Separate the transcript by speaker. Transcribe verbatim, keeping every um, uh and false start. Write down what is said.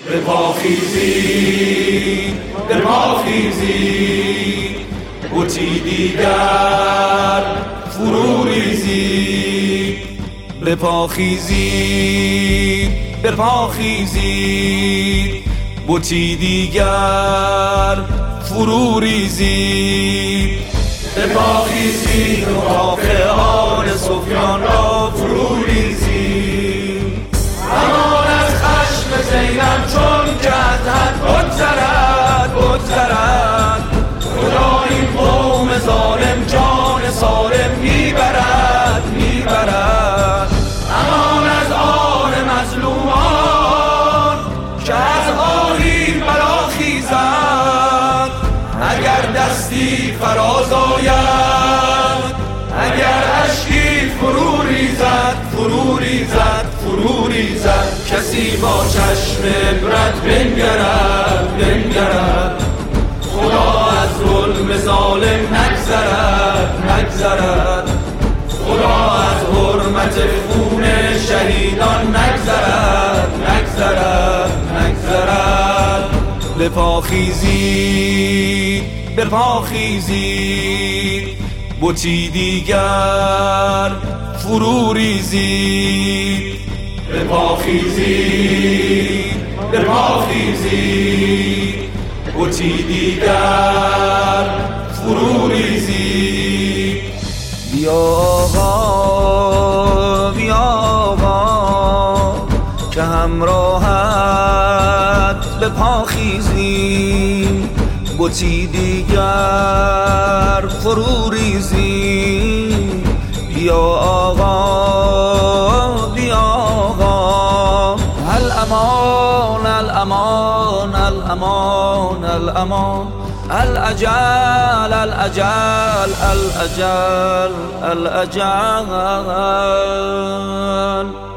Speaker 1: به پا خیزید، به پا خیزید، بتی دیگر فرو ریزید. به پا خیزید، به پا خیزید، بتی دیگر فرو ریزید. به پا خیزید و کاخ آل سفیان را فرو ریزید. امان از خشم زینب چون که از حد بگذرد بگذرد. خدا این قوم ظالم جان سالم میبرد میبرد. امان از آن مظلومان که از آهی برآخیزد. اگر دستی فراز آید، اگر اشکی فرو ریزد فرو ریزد فرو ریزد. کسی با چشم عبرت بنگرد بنگرد. خدا از ظلم ظالم نگذرد نگذرد. خدا از حرمت خون شهیدان نگذرد نگذرد نگذرد. به پا خیزید، به پا خیزید، بتی دیگر فرو ریزید. به پا خیزید، به پا خیزید، بتی دیگر فرو ریزید. بیا آقا، بیا آقا که همراهت به پا خیزیم. بتی دیگر فرو ریزیم. بیا آقا، بیا آقا. الامان الامان الامان الامان. الاجل الاجل الاجل الاجل.